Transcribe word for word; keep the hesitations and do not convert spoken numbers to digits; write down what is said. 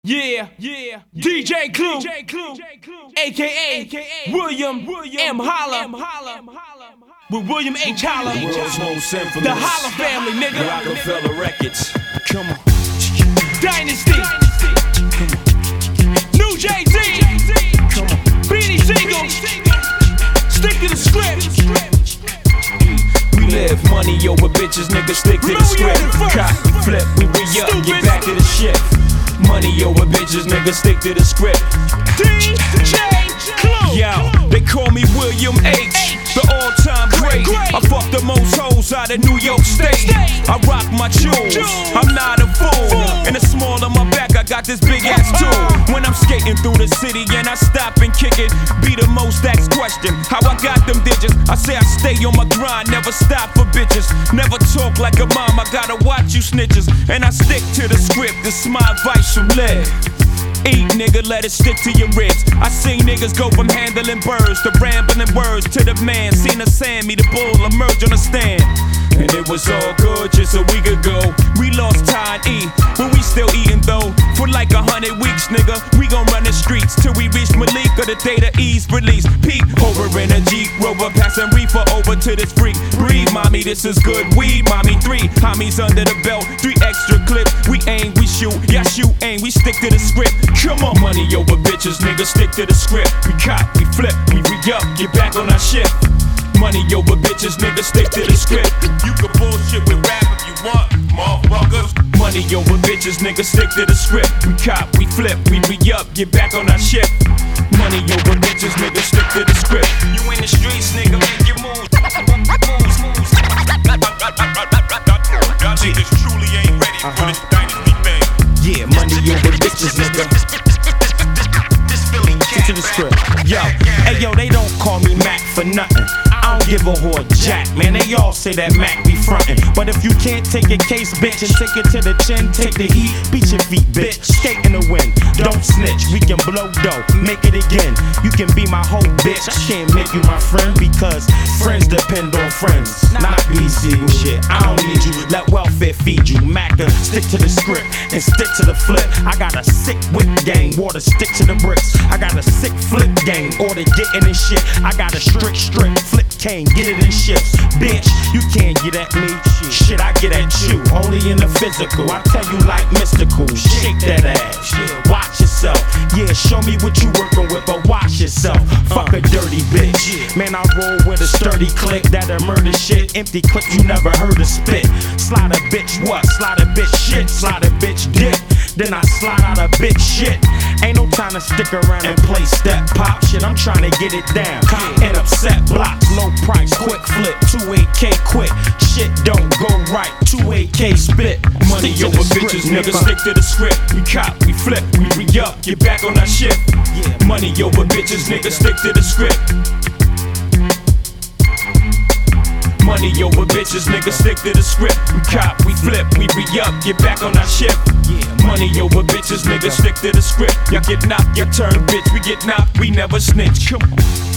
Yeah, yeah, D J Clue, A K A William M. Holla, with William H. Holla, the world's most infamous, the Holla family, nigga. Rockefeller Records. Come on. Dynasty. New Jay-Z. Come on. Beanie Siegel. Stick to the script. We live money over bitches, nigga. Stick to the script. Cop, flip, we re-up, get back to the shit. Money over bitches, nigga, stick to the script. D J Clue. Yo, they call me William H, the all-time great. I fuck the most hoes out of New York State. I rock my jewels, I'm not a fool. In the small of my back, I got this big ass tool. When I'm skating through the city and I stop and kick it, be the most asked question, how I got them digits. I say I stay on my grind, never stop for bitches. Never talk like a mom, I gotta watch you snitches. And I stick to the script, this is my advice from Liv. Eat, nigga, let it stick to your ribs. I seen niggas go from handling birds to rambling words to the man. Seen a Sammy, the bull, emerge on the stand. And it was all good just a week ago. We lost Ty and E, but we still eating though. For like a hundred weeks, nigga, we gon' run the streets till we reach Malik or the day the E's release. Pete over in a Jeep Rover, passing reefer over to this freak. Breathe, mommy, this is good weed, mommy. Three homies under the belt, three extra clips. We aim, we shoot, yeah, shoot, aim, we stick to the script. Come on, money over bitches, nigga, stick to the script. We cop, we flip, we re-up, get back on our shift. Money over bitches, nigga, stick to the script. You can bullshit with rap if you want, motherfuckers. Money over bitches, nigga, stick to the script. We cop, we flip, we re-up, get back on our shift. Money over bitches, nigga, stick to the script. You in the streets, nigga, make your moves. Moves, moves. Y'all niggas truly ain't ready for this dynasty thing. Yeah, money over bitches, nigga. Stick to the script. Yo, hey yo, they don't call me Mac for nothing. I don't give a whore jack, man. They all say that Mac be frontin'. But if you can't take a case, bitch, and take it to the chin, take the heat, beat your feet, bitch. Skate in the wind, don't snitch. We can blow dough, make it again. You can be my whole bitch. I can't make you my friend because friends depend on friends, not B C shit. I don't need you. Let welfare feed you. Mac, stick to the script and stick to the flip. I got a sick whip game, water stick to the bricks. I got a sick flip game, order getting in shit. I got a strict strip flip. Can't get it in shifts, bitch. You can't get at me. Shit, I get at you. Only in the physical. I tell you like mystical. Shake that ass. Watch yourself. Yeah, show me what you working with, but watch yourself. Fuck a dirty bitch. Man, I roll with a sturdy click that'll murder shit. Empty clip you never heard of spit. Slide a bitch what? Slide a bitch shit. Slide a bitch dick. Then I slide out a bitch shit. Ain't no time to stick around and play step pop shit. I'm trying to get it down and upset blocks. Low price, quick flip, two A K quick. Shit don't go right, two A K spit. Money over bitches, nigga, stick to the script. We cop, we flip, we re-up, get back on our shit. Money over bitches, nigga, stick to the script. Money over bitches, nigga, stick to the script. We cop, we flip, we re-up, get back on our ship. Money over bitches, nigga, stick to the script. Y'all get knocked, you turn bitch. We get knocked, we never snitch. Come on.